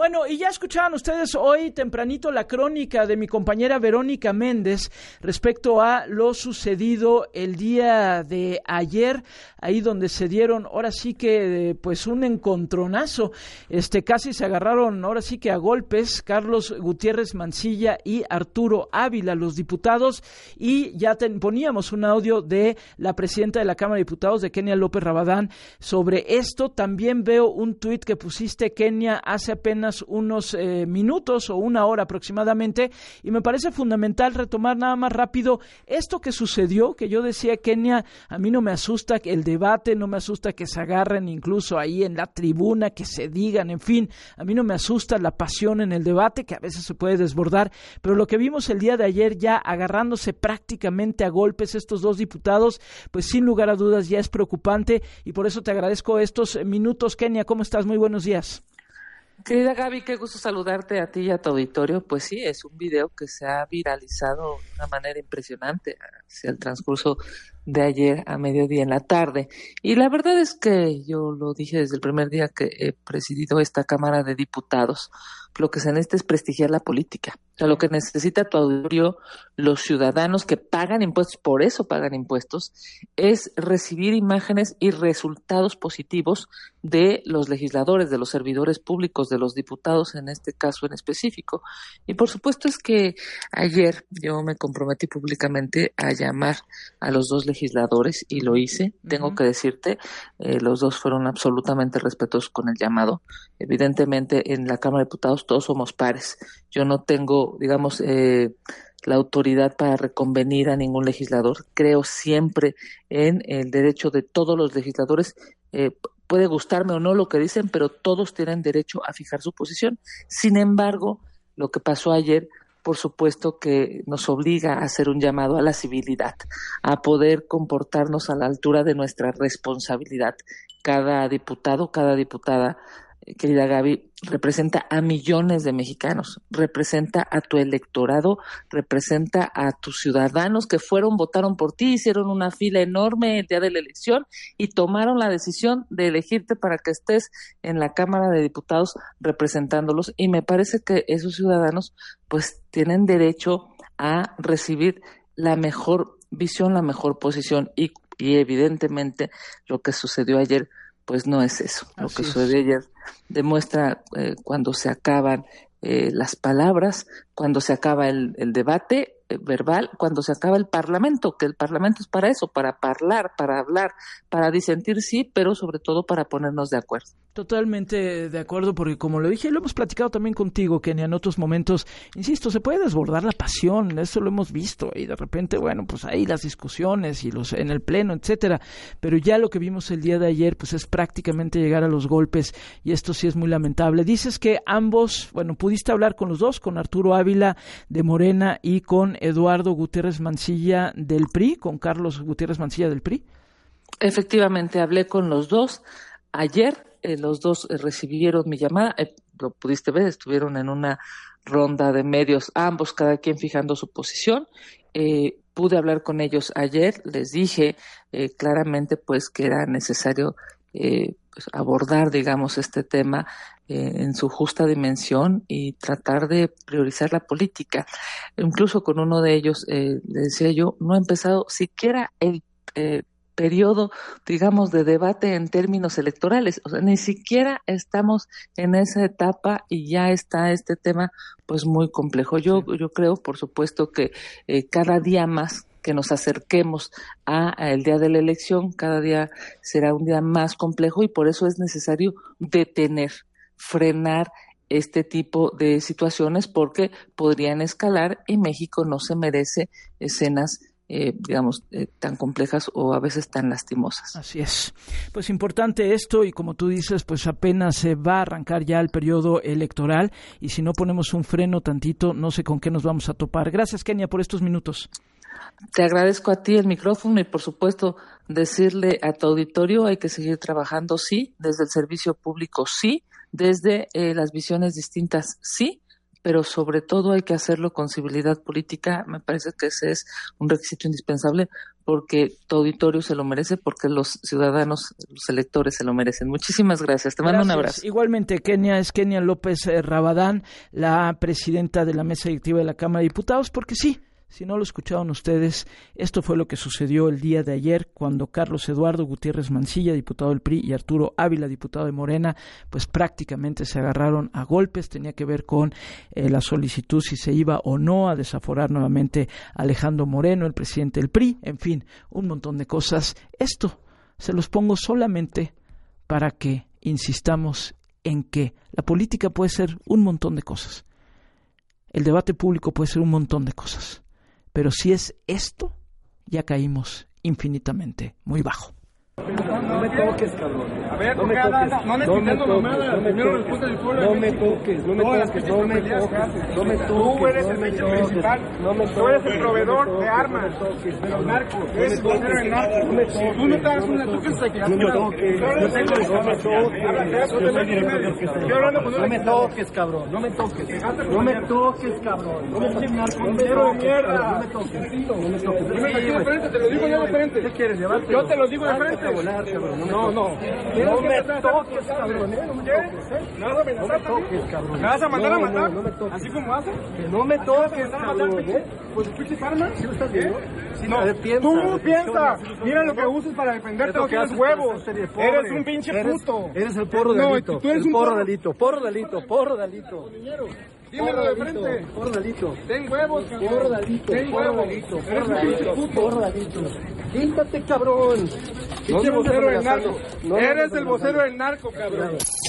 Bueno, y ya escuchaban ustedes hoy tempranito la crónica de mi compañera Verónica Méndez respecto a lo sucedido el día de ayer, ahí donde se dieron, ahora sí que pues un encontronazo, casi se agarraron ahora sí que a golpes Carlos Gutiérrez Mancilla y Arturo Ávila, los diputados, y ya poníamos un audio de la presidenta de la Cámara de Diputados, de Kenia López Rabadán, sobre esto. También veo un tuit que pusiste, Kenia, hace apenas unos minutos o una hora aproximadamente, y me parece fundamental retomar nada más rápido esto que sucedió, que yo decía, Kenia, a mí no me asusta el debate, no me asusta que se agarren incluso ahí en la tribuna, que se digan, en fin, a mí no me asusta la pasión en el debate, que a veces se puede desbordar, pero lo que vimos el día de ayer ya agarrándose prácticamente a golpes estos dos diputados, pues sin lugar a dudas ya es preocupante, y por eso te agradezco estos minutos. Kenia, ¿cómo estás? Muy buenos días. Querida Gaby, qué gusto saludarte a ti y a tu auditorio. Pues sí, es un video que se ha viralizado de una manera impresionante hacia el transcurso de ayer a mediodía en la tarde. Y la verdad es que yo lo dije desde el primer día que he presidido esta Cámara de Diputados, lo que se necesita es prestigiar la política. O sea, lo que necesita tu auditorio, los ciudadanos que pagan impuestos, por eso pagan impuestos, es recibir imágenes y resultados positivos de los legisladores, de los servidores públicos, de los diputados en este caso en específico. Y por supuesto es que ayer yo me comprometí públicamente a llamar a los dos legisladores y lo hice. Tengo que decirte, los dos fueron absolutamente respetuosos con el llamado. Evidentemente en la Cámara de Diputados todos somos pares. Yo no tengo, digamos, la autoridad para reconvenir a ningún legislador. Creo siempre en el derecho de todos los legisladores. Puede gustarme o no lo que dicen, pero todos tienen derecho a fijar su posición. Sin embargo, lo que pasó ayer, por supuesto que nos obliga a hacer un llamado a la civilidad, a poder comportarnos a la altura de nuestra responsabilidad. Cada diputado, cada diputada, querida Gaby, representa a millones de mexicanos, representa a tu electorado, representa a tus ciudadanos que votaron por ti, hicieron una fila enorme el día de la elección y tomaron la decisión de elegirte para que estés en la Cámara de Diputados representándolos, y me parece que esos ciudadanos pues tienen derecho a recibir la mejor visión, la mejor posición, y evidentemente lo que sucedió ayer pues no es eso. Lo que sucedió ayer demuestra cuando se acaban las palabras, cuando se acaba el debate verbal, cuando se acaba el Parlamento, que el Parlamento es para eso, para hablar, para disentir, sí, pero sobre todo para ponernos de acuerdo. Totalmente de acuerdo, porque como lo dije, lo hemos platicado también contigo, Kenia, en otros momentos, insisto, se puede desbordar la pasión, eso lo hemos visto, y de repente, bueno, pues ahí las discusiones y en el pleno, etcétera, pero ya lo que vimos el día de ayer, pues es prácticamente llegar a los golpes, y esto sí es muy lamentable. Dices que ambos, bueno, pudiste hablar con los dos, con Arturo Ávila de Morena y con Eduardo Gutiérrez Mancilla del PRI, con Carlos Gutiérrez Mancilla del PRI. Efectivamente, hablé con los dos ayer. Los dos recibieron mi llamada, lo pudiste ver, estuvieron en una ronda de medios, ambos, cada quien fijando su posición. Pude hablar con ellos ayer, les dije claramente pues que era necesario pues, abordar, digamos, este tema en su justa dimensión y tratar de priorizar la política. Incluso con uno de ellos le decía yo, no ha empezado siquiera el periodo, digamos, de debate en términos electorales, o sea, ni siquiera estamos en esa etapa y ya está este tema pues muy complejo. Yo creo, por supuesto, que cada día más que nos acerquemos a el día de la elección, cada día será un día más complejo, y por eso es necesario detener, frenar este tipo de situaciones, porque podrían escalar y México no se merece escenas tan complejas o a veces tan lastimosas. Así es. Pues importante esto, y como tú dices, pues apenas se va a arrancar ya el periodo electoral, y si no ponemos un freno tantito, no sé con qué nos vamos a topar. Gracias, Kenia, por estos minutos. Te agradezco a ti el micrófono y, por supuesto, decirle a tu auditorio, hay que seguir trabajando, sí, desde el servicio público, sí, desde las visiones distintas, sí, pero sobre todo hay que hacerlo con civilidad política. Me parece que ese es un requisito indispensable porque tu auditorio se lo merece, porque los ciudadanos, los electores se lo merecen. Muchísimas gracias. Te mando un abrazo. Igualmente, es Kenia López Rabadán, la presidenta de la mesa directiva de la Cámara de Diputados, porque sí, si no lo escucharon ustedes, esto fue lo que sucedió el día de ayer cuando Carlos Eduardo Gutiérrez Mancilla, diputado del PRI, y Arturo Ávila, diputado de Morena, pues prácticamente se agarraron a golpes. Tenía que ver con la solicitud si se iba o no a desaforar nuevamente a Alejandro Moreno, el presidente del PRI, en fin, un montón de cosas. Esto se los pongo solamente para que insistamos en que la política puede ser un montón de cosas. El debate público puede ser un montón de cosas. Pero si es esto, ya caímos infinitamente muy bajo. No me toques, cabrón. A ver, no me toques. No me quitando mamadas. Primero responde del pueblo. No me toques, no me toques, no me toques. No me toques. Tú eres el principal. Tú eres el proveedor de armas de los narcos. Eres el vocero del narco. Si tú no te das una, tú que se quieras. No me toques. No me toques, cabrón. No me toques. No me toques, cabrón. No me toques, narco. Mierda. No me toques. No me toques. Te lo digo yo de frente. ¿Qué quieres llevarte? Yo te lo digo de frente. No. No me toques, cabrón. No me toques, cabrón. ¿Me vas a mandar a matar? ¿Así como haces? Que no me toques, cabrón. Pues pinches armas. ¿Sí lo estás viendo? No, tú piensas. Mira lo que usas para defenderte. No tienes huevos. Eres un pinche puto. Eres el porro delito. Tú eres un porro delito. Porro delito. Dímelo de frente. Porro delito. Ten huevos, cabrón. Porro delito. Ten huevos. Porro delito. Quítate, cabrón. Eres el vocero del narco, cabrón.